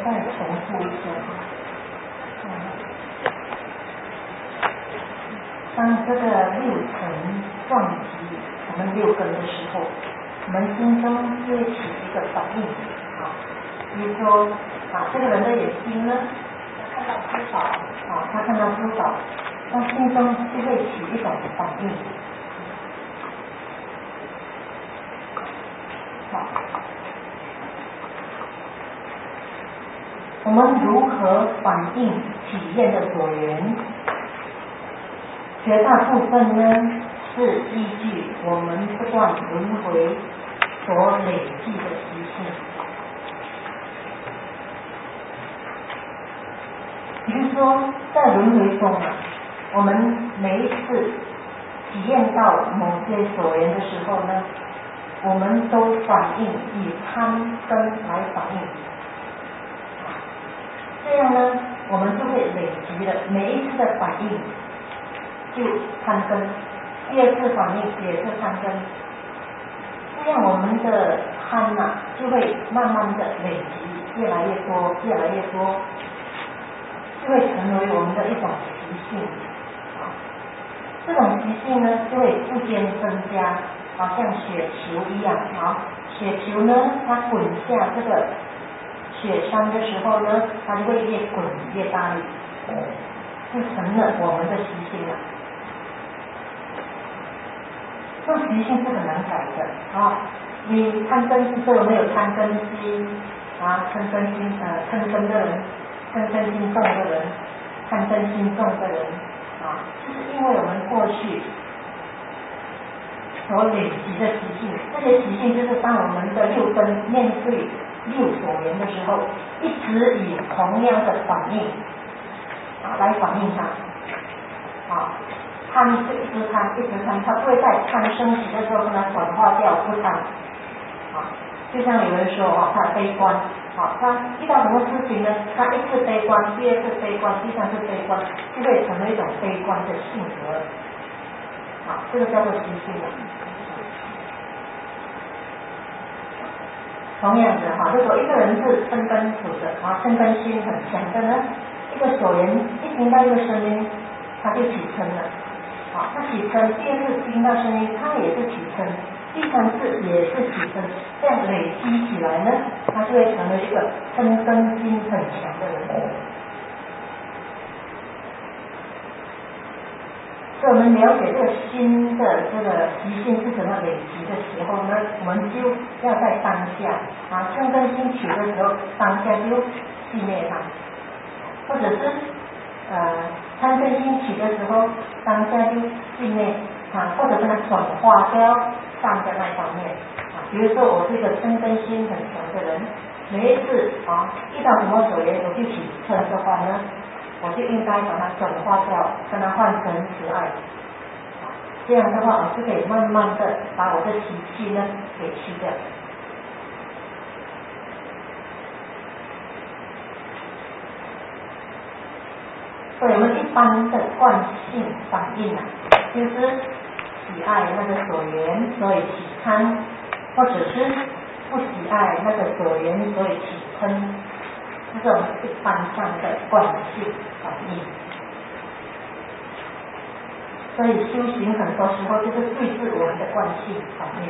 再重复一下。当这个六层撞击我们六根的时候，我们心中就会起一个反应啊，比如说这个人的眼睛呢，他看到珠宝他看到珠宝，他心中就会起一种反应。我们如何反应体验的所缘？绝大部分呢是依据我们不断轮回所累积的习性。比如说在轮回中我们每一次体验到某些所缘的时候呢，我们都反应以贪根来反应。这样呢，我们就会累积了每一次的反应就贪根，第二次反应也是贪根，这样我们的贪就会慢慢的累积，越来越多，越来越多，就会成为我们的一种习性。这种习性呢，就会逐渐增加，好像雪球一样雪球呢，它滚下这个雪山的时候呢，它就会越滚越大力，就成了我们的习性了。这种习性是很难改的你贪根是没有贪根心嗔根心嗔根的人，嗔根心重的人，贪根心重的人就是因为我们过去所累积的习性，这些习性就是当我们的六根面对六所缘的时候，一直以同样的反应来反应它贪是一直贪，它不会在贪升起的时候跟它转化掉不贪就像有人说他悲观他遇到什么事情呢，他一次悲观，第二次悲观，第三次悲观，就会成为一种悲观的性格这个叫做习性同样的如果一个人是嗔根土的嗔根心很强的呢，一个所缘一听到一个声音他就起嗔了他起嗔，第二次听到声音他也是起嗔，第三次也是起嗔，这样累积起来呢，他就会成为一个嗔根心很强的人。所以我们了解这个心的这个习性是怎么累积的时候呢，我们就要在当下嗔根心起的时候，当下就熄灭它，或者是嗔根心起的时候，当下就熄灭或者跟它转化掉善的那方面比如说我是一个嗔根心很强的人，每一次遇到什么所缘我就起嗔的话呢，我就应该把它转化掉，跟它换成慈爱这样的话我就可以慢慢的把我的习气呢给去掉。所以我们一般的惯性反应就是喜爱那个所缘，所以起贪，或者是不喜爱那个所缘，所以起嗔，这种一般上的惯性反应。所以修行很多时候就是对治我们的惯性反应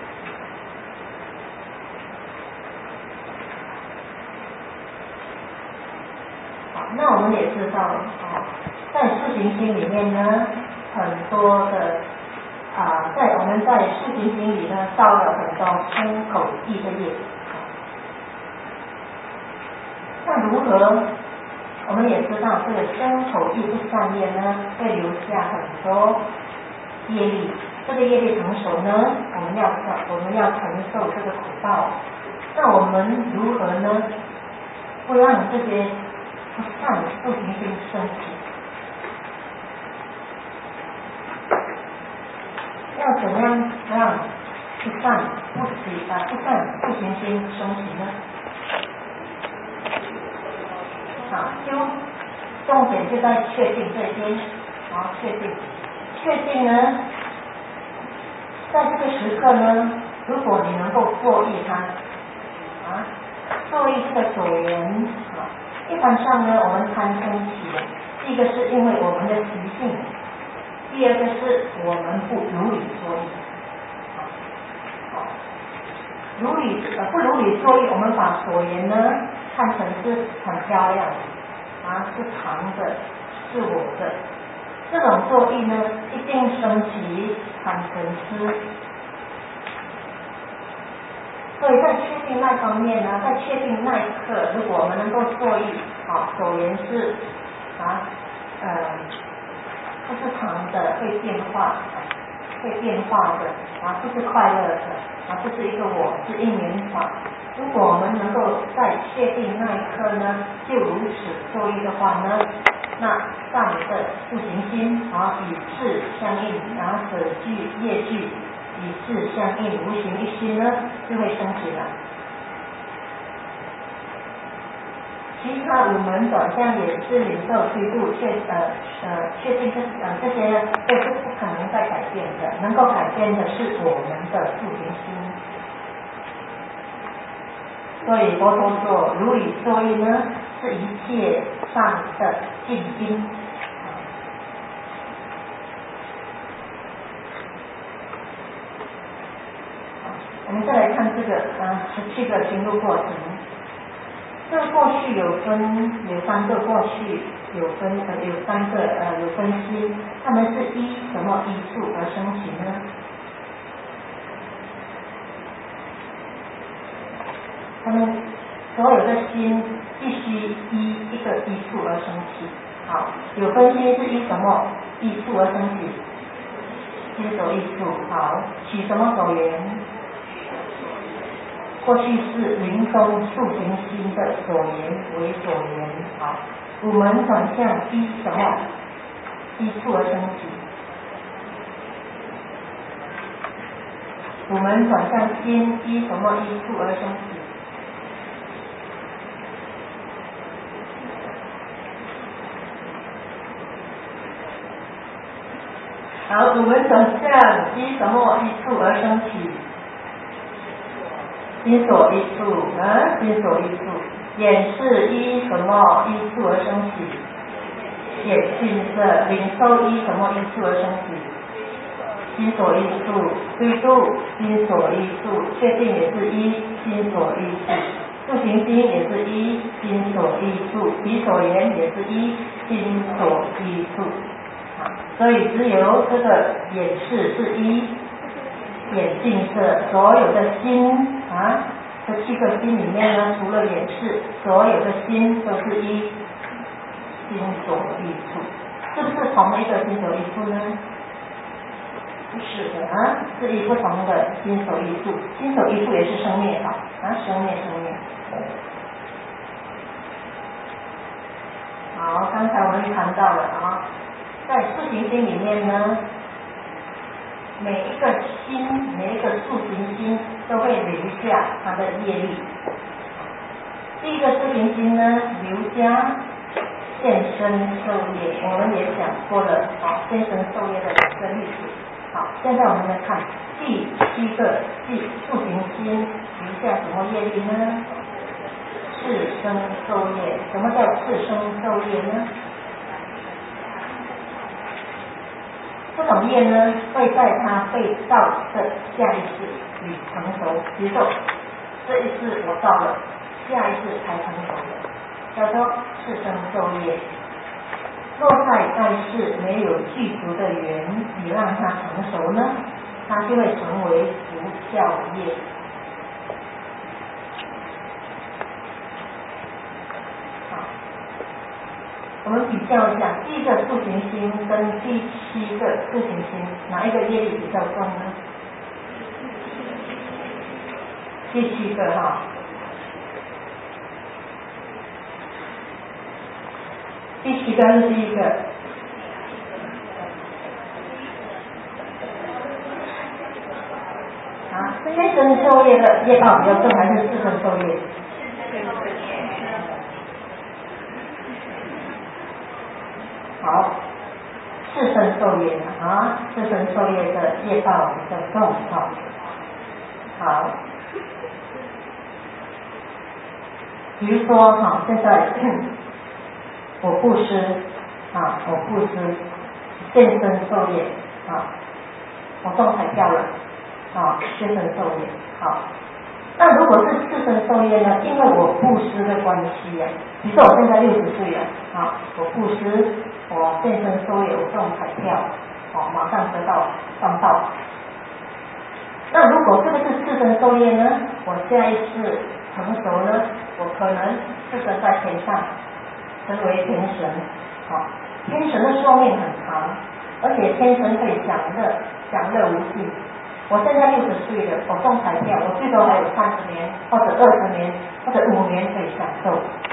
那我们也知道在四行经里面呢，很多的在我们在四行经里呢造了很多身口意的业那如何我们也知道这个身口意不善业呢，会留下很多业力，这个业力成熟呢，我们要承受这个苦报。那我们如何呢，不让这些不善不行心升起？要怎样让不善不行心升起呢？就重点就在确定这边确定呢，在这个时刻呢，如果你能够作意它作意意这个所缘啊，一般上呢，我们贪生起，第一个是因为我们的习性，第二个是我们不如理作意。不如理作意，我们把所缘呢看成是很漂亮啊，是常的，是我的。这种作意呢，一定升起贪嗔痴。所以在确定那方面呢，在确定那一刻，如果我们能够作意，所缘是不是常的，会变化的不是快乐的不是一个我，是因缘法。如果我们能够在确定那一刻呢，就如此作意的话呢，那善的不行心与事相应，舍具业具与事相应，无形一心呢就会升起来。其他五门转向也是领受推度确定这些呢都是不可能再改变的，能够改变的是我们的不行心。所以佛陀说如理作意呢，是一切善的进因。我们再来看这个17个行路过程。这个过去有三个过去，有分析，他们是依什么依处而升起呢？他们所有的心必须依一个依处而升起。好，有分析是依什么依处而升起？心所依处。好，取什么所缘？过去是灵通速行心的所缘为所缘。好，五门转向依什么依处而升起？五门转向心依什么依处而升起？好，五门转向依什么依处而升起？心所依处心所依处。眼是依什么依处而升起？眼性色。领受依什么依处而升起？心所依处。推度心所依处。确定也是依心所依处。住行心也是依心所依处。彼所缘也是依心所依处。所以只有这个眼识是依眼镜色，所有的心这7个心里面呢，除了眼识，所有的心都是依心所依处。是不是同一个心所依处呢？不是的是依不同的心所依处。心所依处也是生灭法生灭。好，刚才我们谈到了在速行心里面呢，每一个速行心都会留下它的业力。第一个速行心呢，留下现身受业，我们也讲过了现身受业的2个例子。好，现在我们来看第7个速行心留下什么业力呢？次生受业。什么叫次生受业呢？这种业呢，会在它被造的下一世里成熟。比如说，这一世我造了，下一世才成熟的，叫做次生受业。若在该世没有具足的缘，你让它成熟呢，它就会成为不孝业。我们比较一下，第一个速行心跟第7个速行心，哪一个业力比较重呢？第7个第7个是第一个。先生受业的业报比较重，还是次生受业？好，次生受业次生受业的业报比较重好， 比如说哈，现在我布施啊，我布施现身受业啊，我中彩票了啊，现身受业好。那如果是次生受业呢？因为我布施的关系啊，比如说我现在60岁了啊，我布施，我现身受业，我中彩票，哦，马上得到上报。那如果这个是次生受业呢？我下一次成熟呢，我可能次生在天上，成为天神。好，天神的寿命很长，而且天神可以享乐，享乐无尽。我现在60岁了，我中彩票，我最多还有30年，或者20年，或者5年可以享受。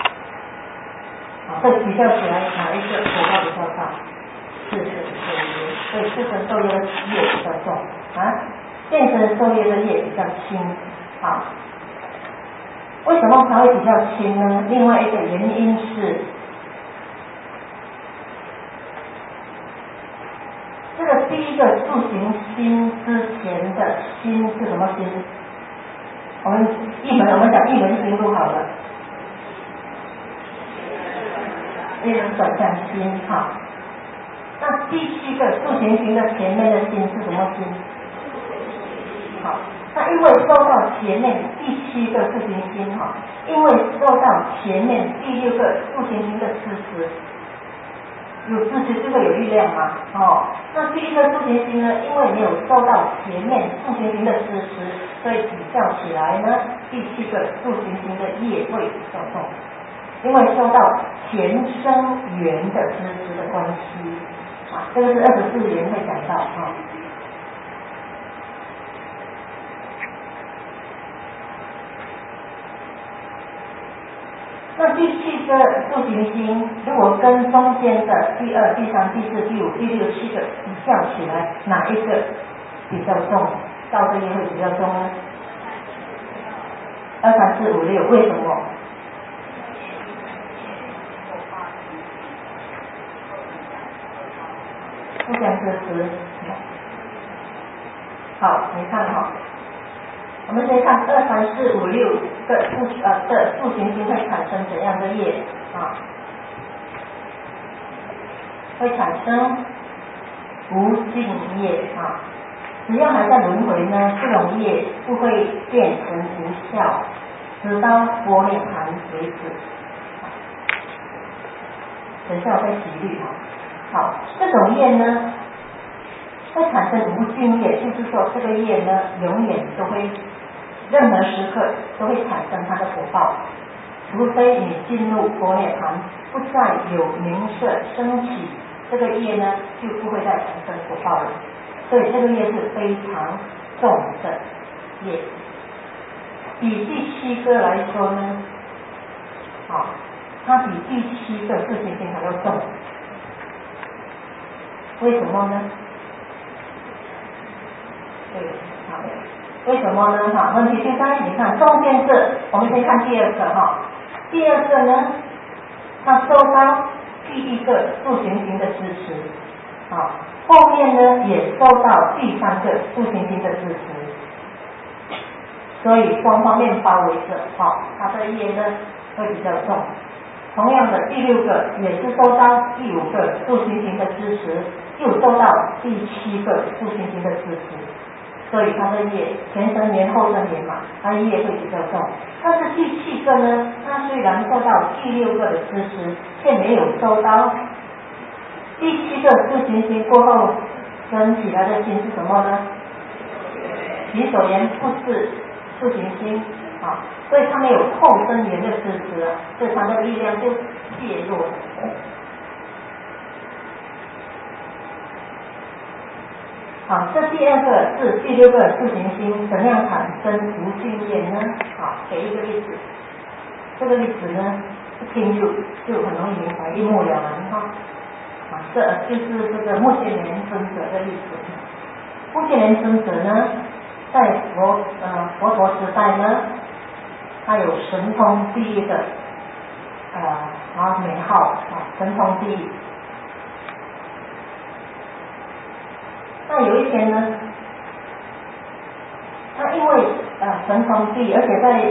所以比较起来，哪一个果报比较大？次生受业，所以次生受业的业比较重啊，现生受业的业比较轻。好，为什么它会比较轻呢？另外一个原因是，这个第一个住行心之前的心是什么心？我们讲一门心录好了，一门转向心哈。那第7个住行心的前面的心是什么心？好，那因为受到前面第7个住行心哈，因为受到前面第6个住行心的支持。有支持这个有力量吗？哦，那第一个住行心呢，因为没有受到前面住行心的支持，所以比较起来呢，第7个住行心的业会比较重，因为受到前生缘的支持的关系啊，这个是24缘会讲到啊。那第7个住行心，如果跟中间的第2、第3、第4、第5、第6、7个比较起来，哪一个比较重？造的业会比较重呢？2、3、4、5、6，为什么？互相支持。好，你看哈。我们先看2、3、4、5、6个住行心会产生怎样的业啊？会产生无尽业啊！只要还在轮回呢，这种业不会变成无效，直到般涅槃为止。等一下我再举例啊。好，这种业呢会产生无尽业，就是说这个业呢永远都会。任何时刻都会产生它的果报，除非你进入般涅槃，不再有名色升起，这个业呢就不会再产生果报了。所以这个业是非常重的业，比第7个来说呢，它比第7个住行心还要重。为什么呢？对，好。为什么呢？哈，问题就在你看中间这，我们先看第2个哈。第2个呢，它受到第1个住行心的支持，好，后面呢也受到第3个住行心的支持，所以双方面包围着，好，它的业呢会比较重。同样的，第6个也是受到第5个住行心的支持，又受到第7个住行心的支持。所以它的业前生缘后生缘嘛，它的业会比较重。但是第7个呢，它虽然受到第6个的支持，却没有受到第7个住行心过后升起来的心是什么呢？己所缘不是住行心啊，所以它没有后生缘的支持了，所以它的力量就减弱了。好，这第2个是第6个住行心怎样产生无尽业呢？好，给一个例子，这个例子呢一听就很容易明白，一目了然哈。这就是这个目犍连尊者的例子。目犍连尊者呢，在佛陀时代呢，他有神通第一的美号神通第一。那有一天呢，他因为神通第一，而且在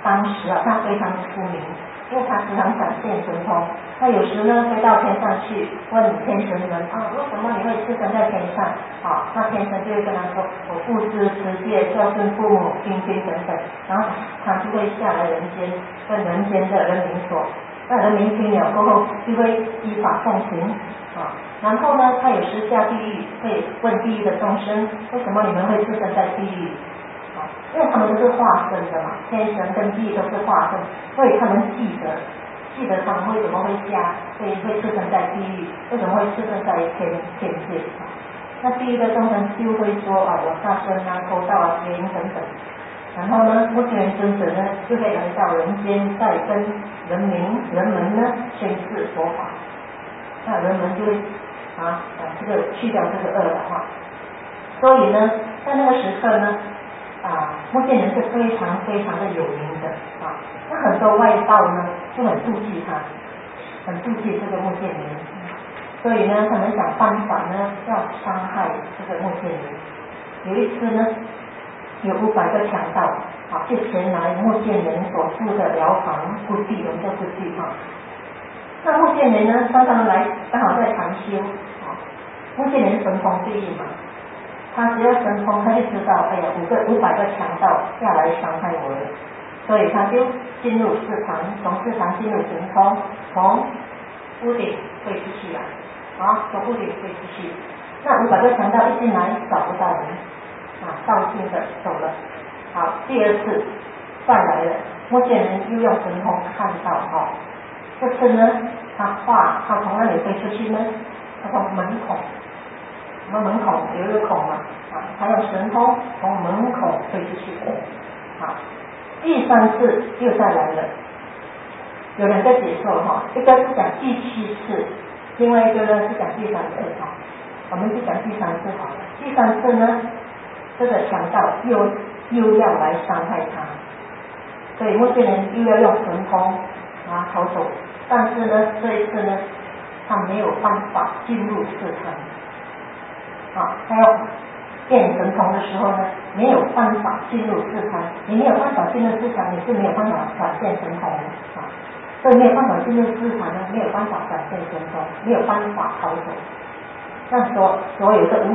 当时啊，他非常出名，因为他时常展现神通。他有时呢飞到天上去问天神们啊，为什么你会置身在天上？啊，那天神就会跟他说，我布施持戒，孝顺父母，精兵等等。然后他就会下来人间，跟人间的人民说，那人民听了过后就会依法奉行啊。然后呢，他有时下地狱，会问地狱的众生，为什么你们会置身在地狱？啊，因为他们都是化身的嘛，天神跟地狱都是化身，所以他们记得他们为什么会会出生在地狱，为什么会出生在天界啊？那地狱的众生就会说啊，我杀生啊、偷盗啊、邪淫等等。然后呢，目犍连尊者呢就会来到人间，再跟人们呢宣示佛法，那人们就会去掉这个恶的话。所以呢，在那个时刻呢，目犍连是非常非常的有名的啊。那很多外道呢就很妒忌他，很妒忌这个目犍连，所以呢，他们想办法呢要伤害这个目犍连。有一次呢，有500个强盗就前来目犍连所住的寮房故地，我们叫故地哈。那目犍连呢，常常来，刚好在禅修目犍连神通第一嘛，他只要神通，他就知道，哎呀，500个强盗要来伤害我了，所以他就进入寺堂，从寺堂进入神通，从屋顶飞出去了，从屋顶飞出去。那500个强盗一进来找不到人，高兴的走了。好，第二次再来了，目犍连又用神通看到这次呢，他从那里飞出去呢，他从门孔，我们门孔有一个孔嘛，他用神通从门孔飞出去。好，第3次又再来了，有2个解说一个是讲第7次，另外一个呢是讲第3次我们就讲第3次好了。第3次呢，这个强盗又要来伤害他，所以目犍连又要用神通逃走，但是呢，这一次呢，他没有办法进入寺堂他要变神通的时候呢，没有办法进入寺堂，你没有办法进入寺堂，你是没有办法展现神通所以没有办法进入寺堂呢，没有办法展现神通，没有办法逃走。那所有的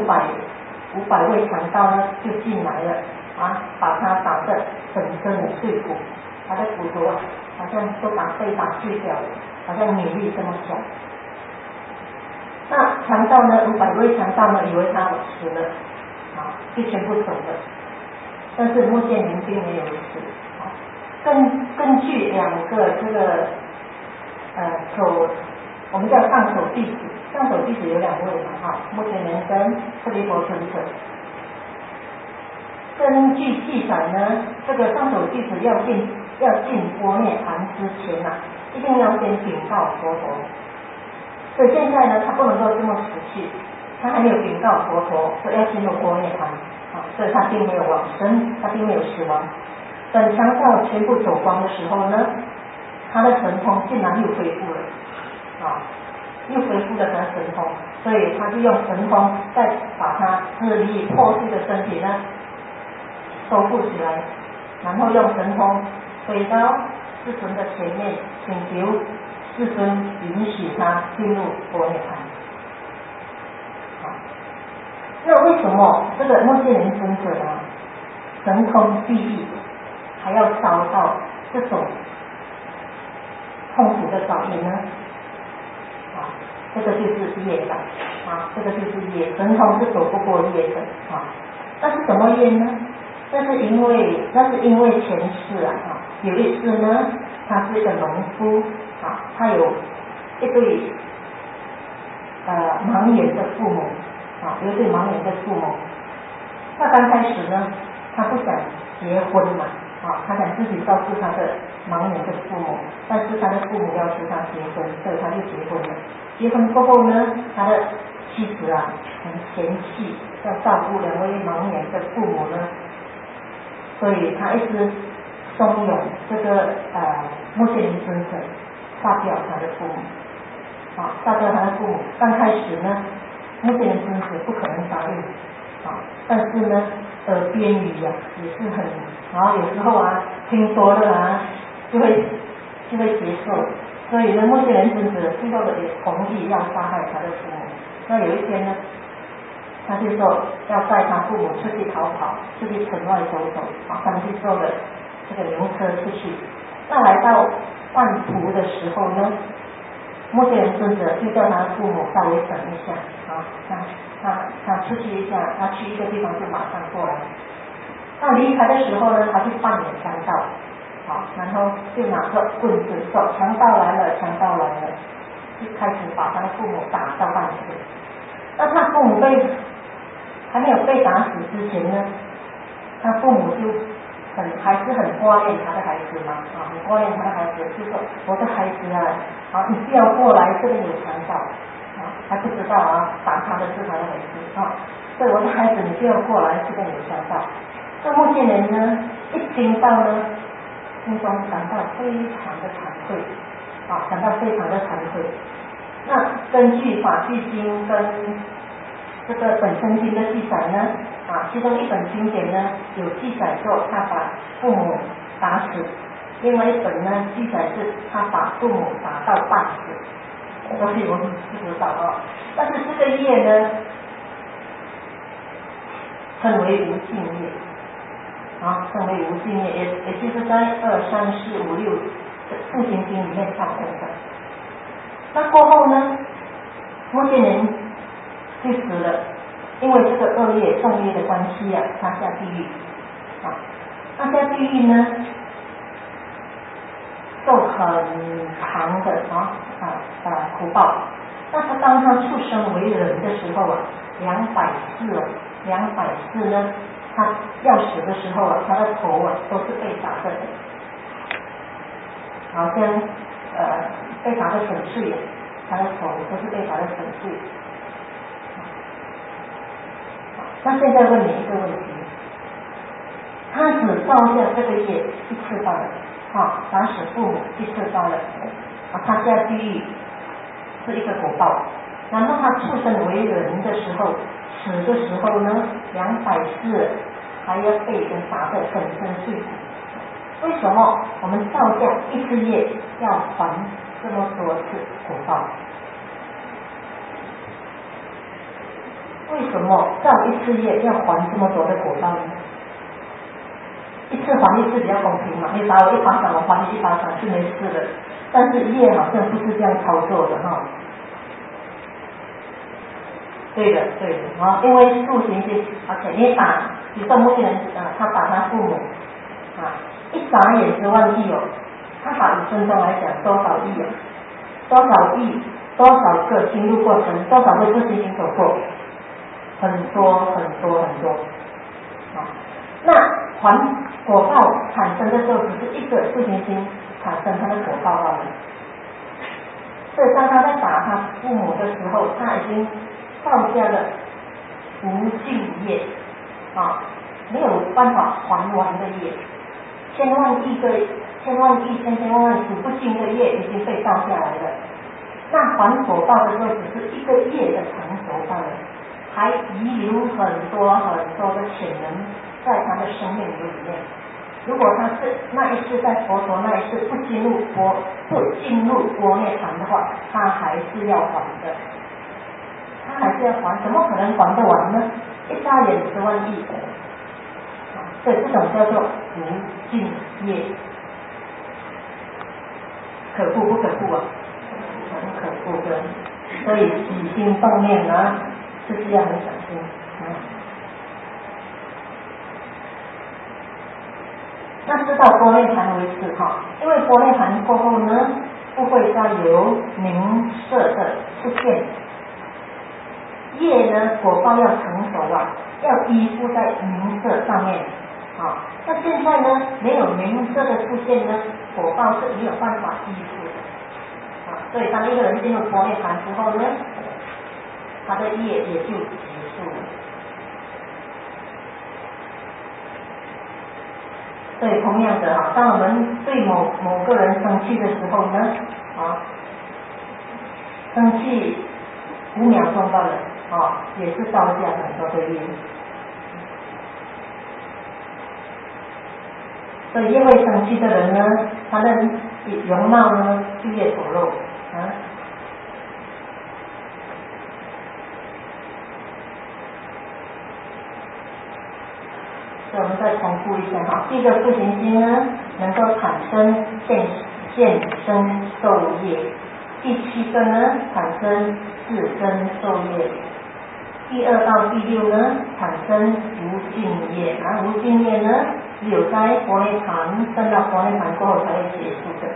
500位强盗呢就进来了把他打得粉身碎骨，他的骨头好像都被打碎掉了，好像米粒这么小。那强盗呢，500位强盗呢以为他死了就全部走了，但是目犍连并没有死根据2个这个我们叫上首弟子有2位嘛目犍连跟舍利弗尊者。根据记载呢，这个上首弟子要进般涅盘之前一定要先禀告佛陀。所以现在呢，他不能够这么死去，他还没有禀告佛陀说要进入般涅盘所以他并没有往生，他并没有死亡。等强盗全部走光的时候呢，他的神通竟然又恢复了又恢复了他的神通，所以他就用神通再把他支离破碎的身体呢收复起来，然后用神通飞到世尊的前面，请求世尊允许他进入般涅盘。那为什么这个目犍连尊者神通第一，还要遭到这种痛苦的遭遇呢？这个就是业障这个就是业，神通是走不过业的那是什么业呢？那是因为前世有一次呢，他是一个农夫他有一对盲眼的父母有一对盲眼的父母。那刚开始呢，他不想结婚嘛他想自己照顾他的盲眼的父母，但是他的父母要求他结婚，所以他就结婚了。结婚过后呢，他的妻子很嫌弃，要照顾2位盲眼的父母呢，所以他一直怂恿这个目犍连尊者杀掉他的父母杀掉他的父母。刚开始呢，目犍连尊者不可能答应但是呢耳边语也是很，然后有时候听多了就会接受，所以呢目犍连尊者最后的也同意要杀害他的父母。那有一天呢，他就说要带他父母出去逃跑，出去城外走走，他们去坐的这个牛车出去。那来到半途的时候呢，目犍连尊者就叫他的父母稍微等一下，他出去一下，他去一个地方就马上过来。那离开的时候呢，他去扮演强盗，然后就拿着棍子说强盗来了，强盗来了，就开始把他的父母打到半死。那他父母还没有被打死之前呢，他父母就还是很挂念他的孩子嘛，很挂念他的孩子，就说我的孩子你不要过来，这里有强盗，还不知道打他的是他的孩子所以我的孩子你不要过来，这边有强盗。这目犍连呢一听到呢，心中感到非常的惭愧，感到非常的惭愧。那根据法句经跟这个本生经的记载呢，其中一本经典呢有记载说他把父母打死，另外一本呢记载是他把父母打到半死，所以我们不知道但是这个业呢称为无尽业，称为无尽业，也就是在2、3、4、5、6部行经里面造成的。那过后呢，目犍连就死了，因为这个恶业重业的关系他下地狱那下地狱呢受很长的苦报。但是当他出生为人的时候240呢，他要死的时候他的头都是被打的，好像被打的粉碎，他的头都是被打的粉碎。那现在问你一个问题，他只造下这个业一次罢了，打死父母一次罢了，他下地狱是一个果报。然后他出生为人的时候，死的时候呢，240还要被人打得粉身碎骨。为什么我们造下一次业要还这么多次果报？为什么造一次业要还这么多的果报呢？一次还一次比较公平嘛，你打我1巴掌，我还你1巴掌是没事的。但是业好像不是这样操作的对的，因为度行心，而且你打，比如说目犍连他打他父母一眨眼10万亿他打5分钟来讲多少亿多少亿，多少个经路过程，多少个度行心走过，很多。那还果报产生的时候，只是一个度行心产生他的果报罢了。所以当他在打他父母的时候，他已经造下了无尽业没有办法还完的业，千万亿千万数不尽的业已经被造下来了。那还果报的时候，只是一个业的成熟罢了，还遗留很多的潜能在他的生命里面。如果他是那一次在佛陀那一次不进入波涅槃的话，他还是要还的，怎么可能还得完呢？一眨眼10万亿所以这种叫做无尽业。可怖不可怖很可怖的。所以起心动念就是要很小心那知道波涅槃为止因为波涅槃过后呢，不会再有名色的出现。业呢，果报要成熟要依附在名色上面那现在呢，没有名色的出现呢，果报是没有办法依附的所以当一个人进入波涅槃之后呢，他的业也就结束了。所以同样的当我们对某个人生气的时候呢生气5秒钟罢了也是造下很多的业所以越会生气的人呢，他的容貌呢就越丑陋啊。所以我们再重复一下哈，第一个负行星呢，能够产生现生受业；第7个呢，产生自身受业；第2到第6呢，产生无尽业。无尽业呢，只有在佛涅盘升到佛涅盘过后才会结束的。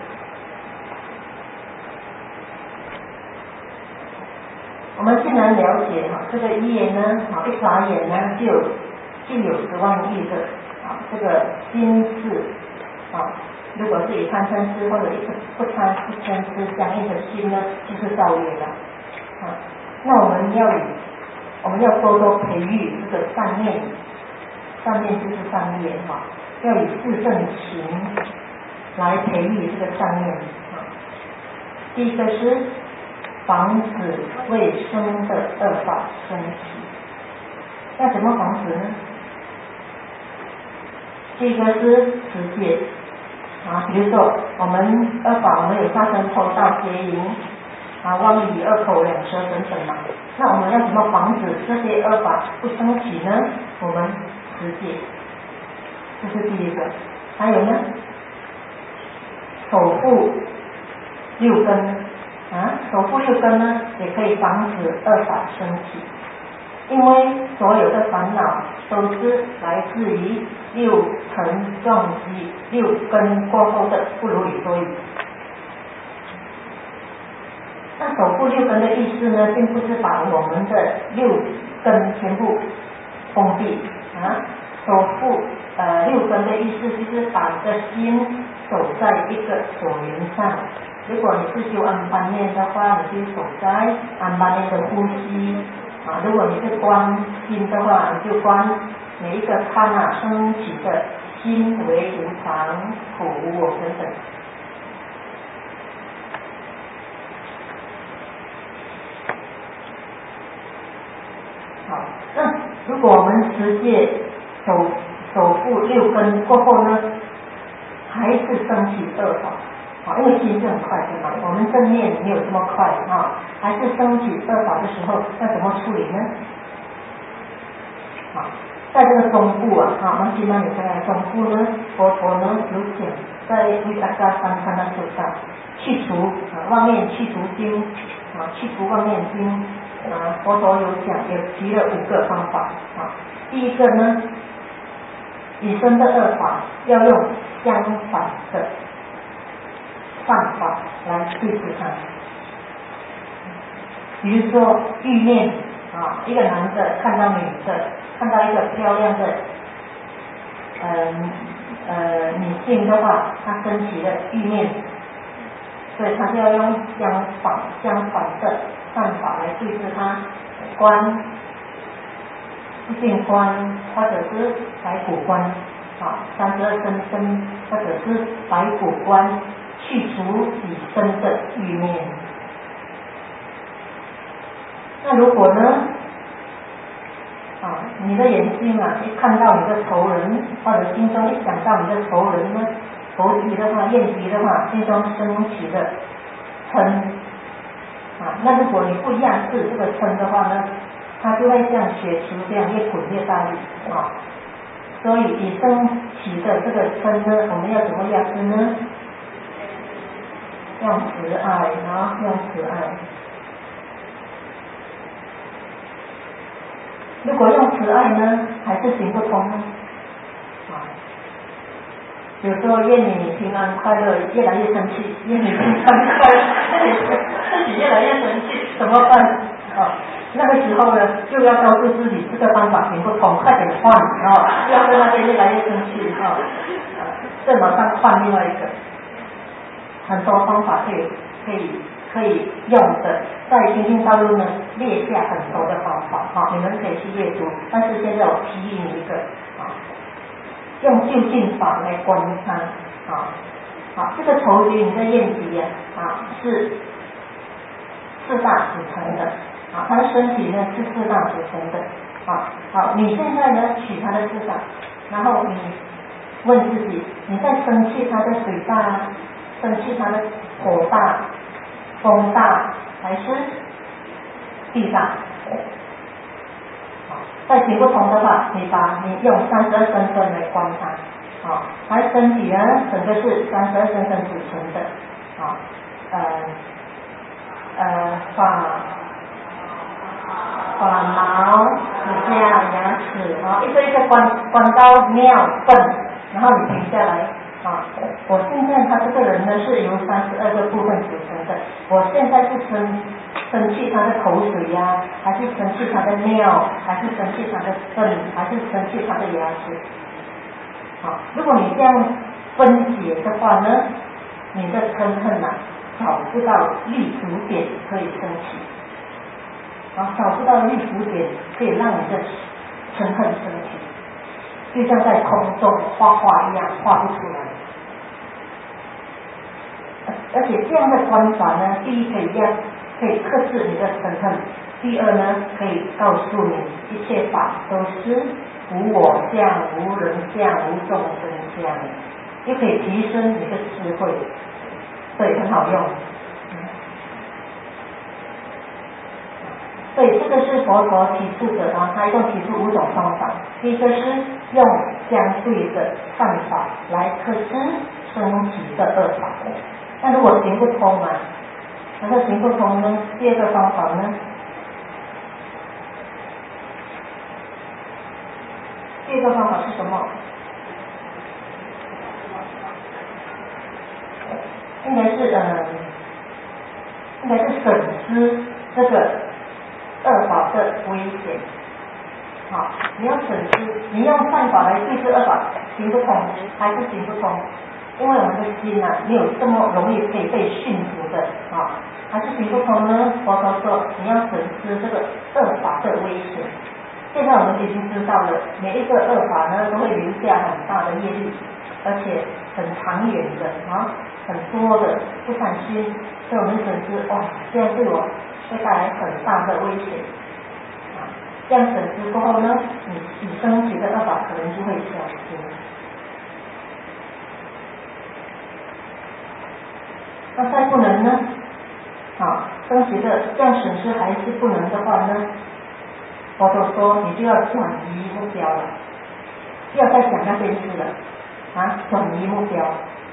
我们现在了解哈，这个业呢，一眨眼呢就有10万亿的这个心事如果是以贪嗔痴或者不贪不嗔痴相应的心呢，就是造业了那我们要多多培育这个善念就是善业要以自胜行来培育这个善念第一个是防止未生的恶法升起，要怎么防止呢？第一个是持戒比如说我们恶法，我们有杀生、偷盗、邪淫妄语、恶口、两舌等等那我们要怎么防止这些恶法不升起呢？我们持戒，这是第一个。还有呢，守护6根守护6根呢，也可以防止恶法升起。因为所有的烦恼都是来自于6尘撞击6根过后的不如理所以。那守护6根的意思呢，并不是把我们的6根全部封闭守护6根的意思就是把你的心守在一个所缘上。如果你是修安般念的话，你就守在安般念的呼吸如果你是观心的话，你就观每一个刹那升起的心为无常、苦无我等等。好，那如果我们持戒守护6根过后呢，还是升起恶法因为心是很快的嘛，我们正念没有这么快还是升起恶法的时候，要怎么处理呢？在这个中部曼基曼有在中部呢，佛陀呢有讲，在维达嘎三堪那手上去除妄念去除经去除妄念经佛陀有讲，也提了5个方法第一个呢，以身的恶法要用相反的善法来对治它。比如说欲念一个男的看到女的，看到一个漂亮的女性的话，他升起了欲念，所以他就要用相反的善法来对治他。观不净观，或者是白骨观32真身，或者是白骨观，去除己身的欲念。那如果呢你的眼睛一看到你的仇人，或者心中一想到你的仇人呢，仇敌的话、厌敌的话，心中升起的嗔那如果你不压制这个嗔的话呢，它就会像雪球这样越滚越大力所以已升起的这个嗔呢，我们要怎么压制呢？用慈爱用慈爱。如果用慈爱呢，还是行不通呢有时候愿你平安快乐，越来越生气，愿你平安快乐，自己越来越生气，怎么办那个时候呢，就要告诉自己这个方法行不通，快点换不要在那边越来越生气再马上换另外一个。很多方法可以用的，在精进道路呢列下很多的方法你们可以去阅读。但是现在我提议你一个用就近法来观它这个仇敌你的厌敌是4大组成的他的身体呢是4大组成的好，你现在呢取他的4大，然后你问自己，你在生气他的水大啊，生气他的火大、风大，还是地大？在行不通的话，你用32身分来观察，它身体呢，整个是32身分组成的，发毛、指甲、牙齿，一个一个关到尿、粪，然后你停下来，我现在他这个人呢是由32个部分组成的，我现在是生气他的口水呀，还是生气他的尿，还是生气他的粪，还是生气他的牙齿？如果你这样分解的话呢，你的嗔恨找不到立足点可以升起，找不到立足点可以让你的嗔恨升起，就像在空中画画一样，画不出来。而且这样的观法呢，第一可以克制你的嗔恨，第二呢，可以告诉你一切法都是无我相、无人相、无众生相，又可以提升你的智慧，对，很好用。所以这个是佛陀提出的他一共提出5种方法。第一个是用相对的善法来克制升起的恶法。那如果行不通那个行不通呢？第二个方法呢？第二个方法是什么？应该是审视这个恶法的危险。你要审视，你用善法来对治恶法，行不通还是行不通？因为我们的心没有这么容易可以被驯服的还是行不通呢？佛陀说你要审视这个恶法的危险。现在我们已经知道了，每一个恶法呢都会留下很大的业力，而且很长远的很多的不甘心，所以我们审视这样对我会带来很大的危险这样审视过后呢，你升起的恶法可能就会消失。那再不能呢？升起的这样审视还是不能的话呢，佛陀说你就要转移目标了，不要再想那件事了转移目标。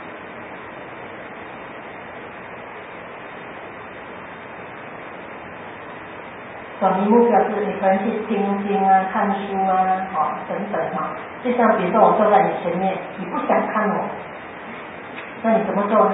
转移目标是你可能去听经看书等等就像比如说我坐在你前面，你不想看我，那你怎么做呢？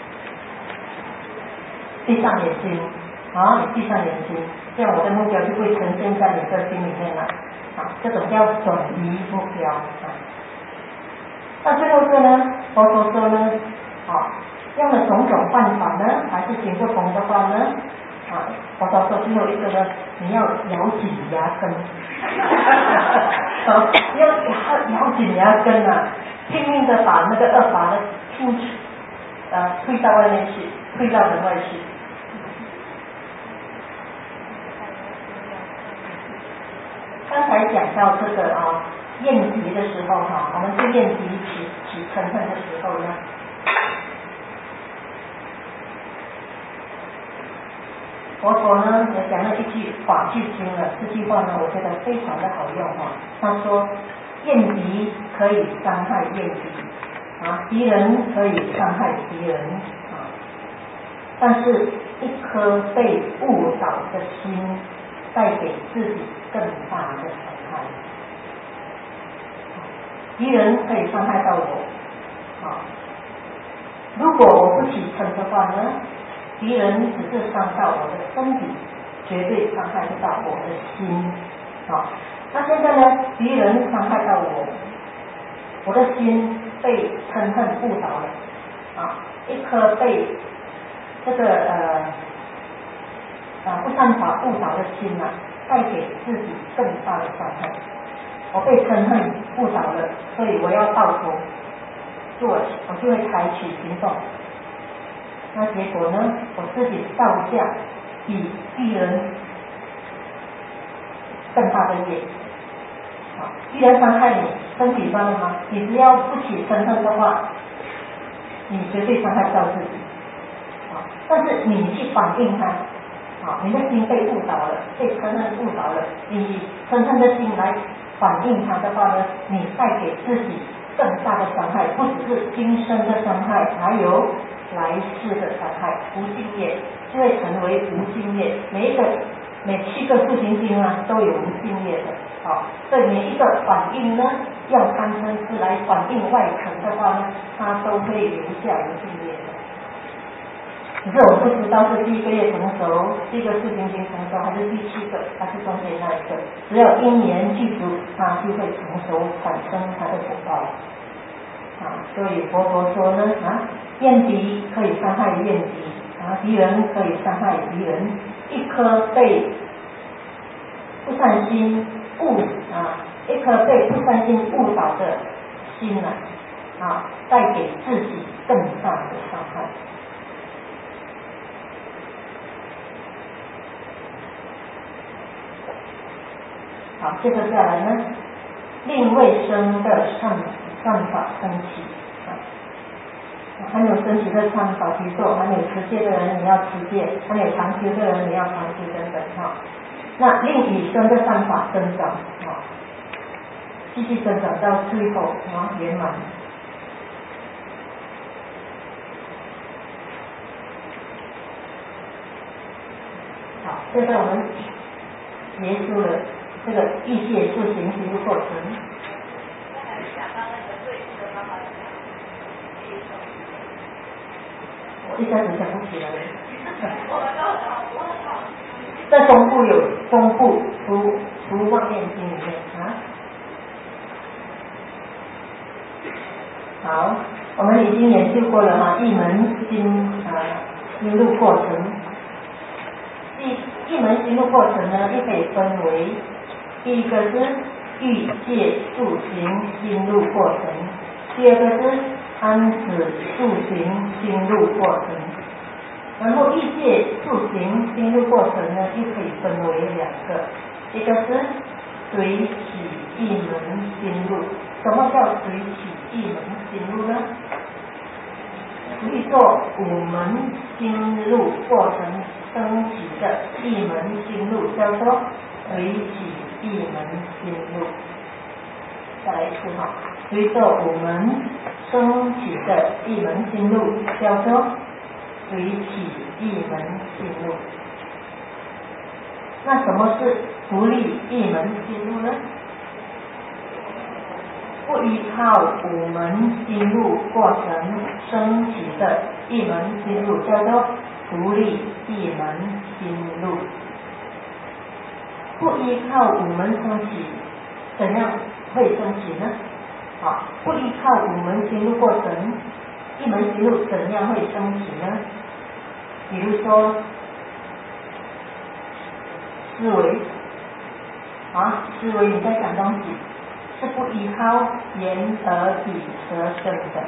闭上眼睛你闭上眼睛，这样我的目标就会呈现在你的心里面了这种叫转移目标那最后一个呢，佛陀说呢用了种种办法呢，还是行不通的话呢佛陀说最后一个呢，你要咬紧牙根要咬紧牙根拼命的把那个恶法呢推到外面去，推到人外去。刚才讲到这个厌敌的时候我们对厌敌起嗔恨的时候呢，佛陀呢也讲了一句法句经了，这句话呢我觉得非常的好用他说厌敌可以伤害厌敌敌人可以伤害敌人但是一颗被误导的心带给自己更大的伤害。敌人可以伤害到我如果我不起嗔的话呢，敌人只是伤到我的身体，绝对伤害不到我的心那现在呢，敌人伤害到我的心被嗔恨误导了一颗被这个不善法误导的心带给自己更大的伤害。我被嗔恨误导了，所以我要报仇做，我就会采取行动。那结果呢，我自己造下比敌人更大的业敌人伤害你， 身体上的吗？你只要不起嗔恨的话，你绝对伤害不到自己。但是你去反应它，你的心被误导了，被嗔恨误导了，你以嗔恨的心来反应它的话呢，你带给自己更大的伤害，不只是今生的伤害，还有来世的伤害，无尽业就会成为无尽业。每7个素行星啊都有无尽业的，所以每一个反应呢，要贪嗔痴来反应外层的话呢，它都会留下无尽业的。可是我不知道是第1个月成熟，第1个素行星成熟，还是第7个，还是中间那一个。只要因缘具足，它就会成熟，产生它的果报。所以佛陀说呢，怨敌可以伤害怨敌，敌人可以伤害敌人。一颗被不善心一颗被不善心误导的心带给自己更大的伤害。好，接着下来呢，令未生的善法升起。还没有升起的善法去做，还没有持戒的人你要持戒，还没有长修的人你要长修等等。那令已生的善法增长，继续增长到最后圆满。好，现在我们结束了这个欲界素行行入过程。我一下子想不起来了。在中部有中部除妄念经里面好，我们已经研究过了一门心路过程。一门心路过程呢，又可以分为第1个是欲界素行心路过程，第2个是安止素行心路过程。然后欲界素行心路过程呢，又可以分为2个，一个是随起一门心路。什么叫随起一门心路呢？去做5门心路过程升起的一门心路，叫做随起一门心路。再来一次去做5门升起的一门心路，叫做随起一门心路。那什么是独立一门心路呢？不依靠5门心路过程升起的一门心路，叫做独立一门心路。不依靠5门升起，怎样会升起呢？不依靠5门心路过程，一门心路怎样会升起呢？比如说思维思维你在想东西，是不依靠眼耳鼻舌身的。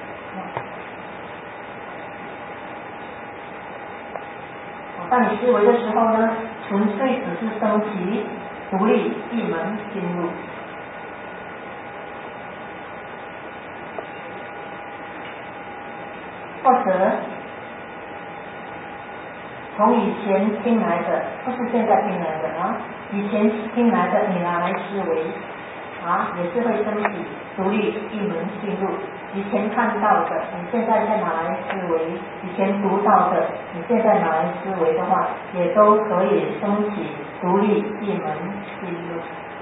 当你思维的时候呢，纯粹只是升起独立一门心路。或者从以前听来的，不是现在听来的以前听来的你拿来思维也是会升起独立一门心路。以前看到的，你现在再拿来思维；以前读到的，你现在拿来思维的话，也都可以升起独立一门心路。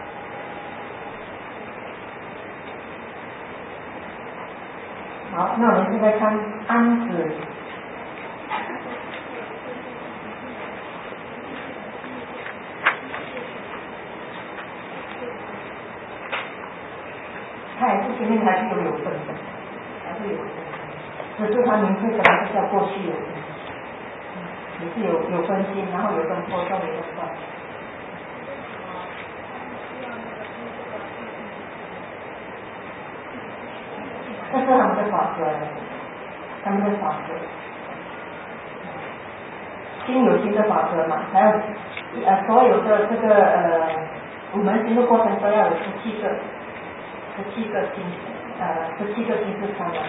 好，那我们现在看安止。它还是前面还是有分的，还是有分的，只是它名字可能是叫过去有分，也是有分心，然后有分波动，有分断。这是他们的法则，他们的法则。心有心的法则嘛，还有所有的这个5门心的过程都要有17个。 17个心是参了。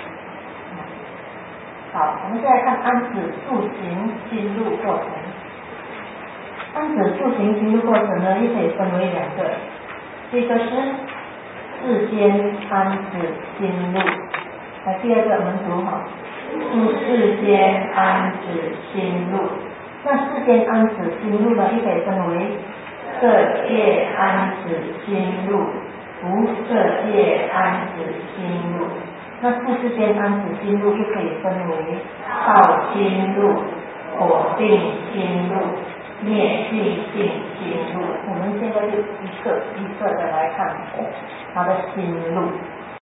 好，我们再来看安止住行心路过程。安止住行心路过程呢，又可以分为2个，第一个是世间安止心路，第二个我们读好，世间安止心路。那世间安止心路呢，又可以分为色界安止心路、无色界安止心路。那出世间安止心路又可以分为道心路、果定心路、灭尽性心路。我们现在就一个一个的来看它的心路。